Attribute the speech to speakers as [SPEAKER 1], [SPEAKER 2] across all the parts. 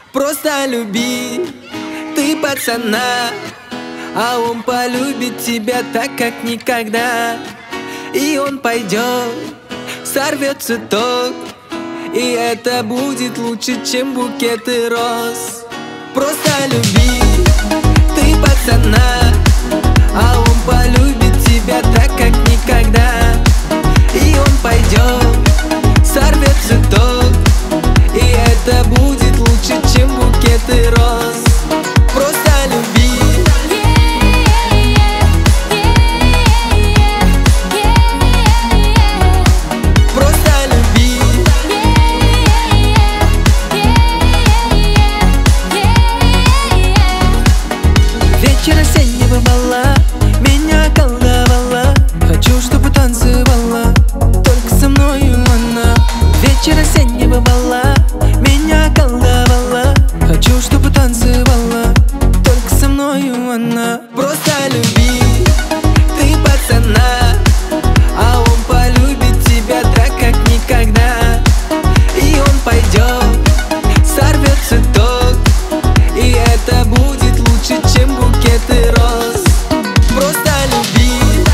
[SPEAKER 1] Просто люби ты пацана, а он полюбит тебя так, как никогда. И он пойдет, сорвет цветок, и это будет лучше, чем букеты роз. Просто люби ты пацана, а он полюбит тебя так, как никогда. И он пойдет, сорвет цветок, и это будет лучше, чем букеты роз. Просто люби. Просто люби. Вечер осеннего бала меня околдовала. Хочу, чтобы танцевала только со мною она. Вечер осеннего бала меня околдовала. Хочу, чтобы танцевала только со мною она. Просто люби ты пацана, а он полюбит тебя так, как никогда. И он пойдет, сорвет цветок, и это будет лучше, чем букеты роз. Просто люби.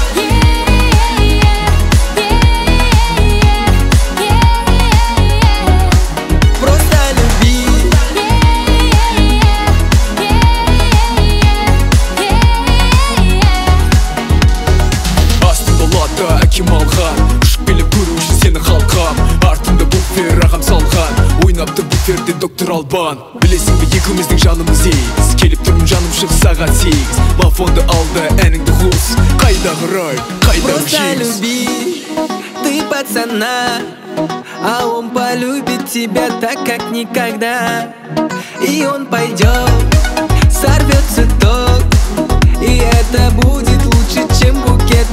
[SPEAKER 1] Просто люби.
[SPEAKER 2] Астында лата әкем алған, ұшып көру үшін сені халқам. Артында буфер ағам салған, ойнапты буферде доктор Албан. Білесің бе екеуміздің жанымыз егіз, келіп тұрмын жаным шығыс сағат 8. Мафонды алды әніңді хус, қайдағы рай, қайдағы
[SPEAKER 1] Просто
[SPEAKER 2] жеңіс.
[SPEAKER 1] люби ты пацана, а он полюбит тебя так, как никогда. И он пойдет, сорвет цветок, и это будет лучше, чем букет